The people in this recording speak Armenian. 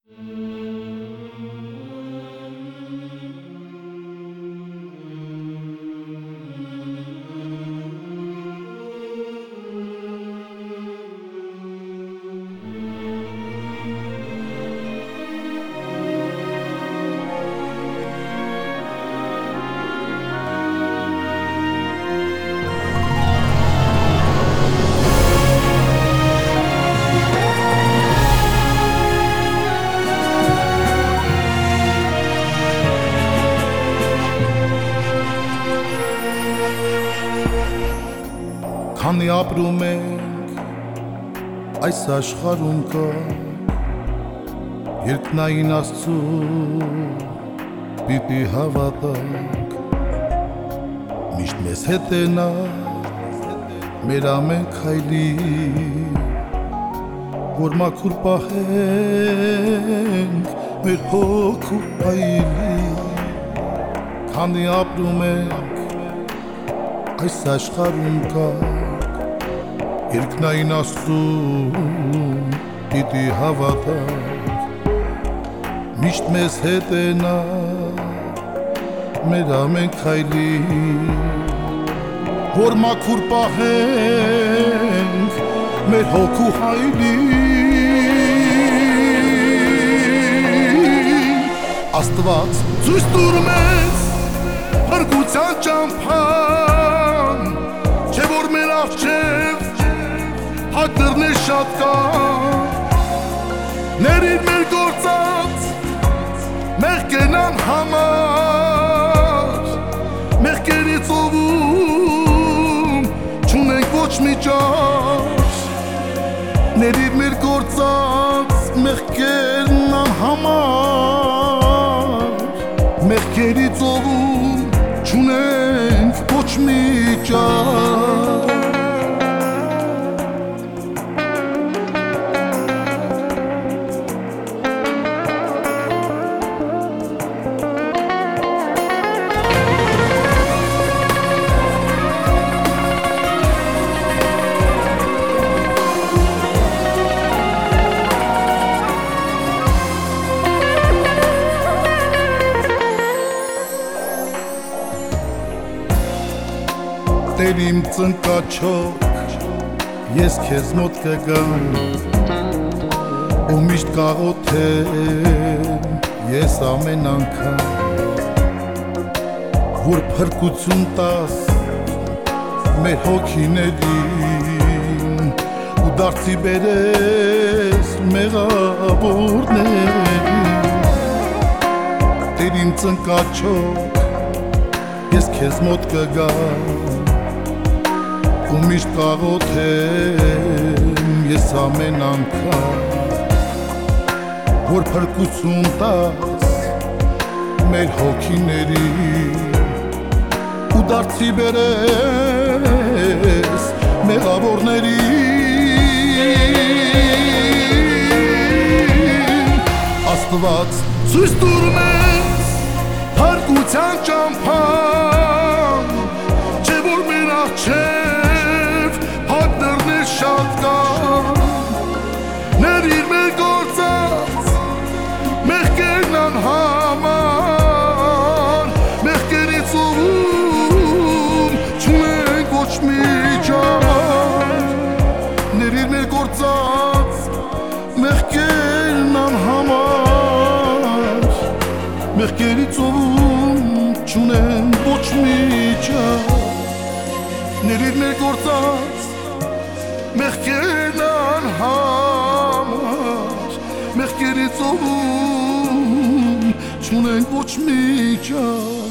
Քանի ապրում ենք այս աշխարհում կա երկնային Աստծու պիտի հավատանք միշտ մեզ հետ է նա մեր ամեն քայլի որ մաքուր պահենք մեր հոգու այլի քանի ապրում ենք այս աշխարհում կա երկնային Աստծու պիտի հավատանք միշտ մեզ հետ է նա մեր ամեն քայլի որ մաքուր պահենք մեր հոգու հայլի Աստված ցույց տուր մեզ փրկության ճամփան չէ որ մեր առջև հակդրներ շատ կան ներիր մեր գործած մեղքերն անհամար մեղքերի ծովում չունենք ոչ մի ճաշ ներիր մեր գործած մեղքերն անհամար մեղքերի ծովում չունենք ոչ մի ճաշ Տեր իմ ծնկաչոք ես քեզ մոտ կգամ ու միշտ կաղոթեմ ես ամեն անգամ որ փրկություն տաս մեր հոգիներին ու դարձի բերես մեղավորներին Տեր իմ ծնկաչոք ես քեզ մոտ կգամ ու միշտ կաղոթեմ ես ամեն անգամ որ փրկություն տաս մեր հոգիներին ու դարձի բերես մեղավորներին Աստված ցույց տուր մեզ փրկության ճամփան չէ որ մեր առջև հակդրներ շատ կան ներիր մեր գործած մեղքերն անհամար մեղքերի ծովում չունենք ոչ մի ճաշ ներիր մեր գործած մեղքերն անհամար մեղքերի ծովում չունենք ոչ մի ճաշ Ներիր մեր գործած մեղքերն անհամար մեղքերի ծովում չունենք ոչ մի ճաշ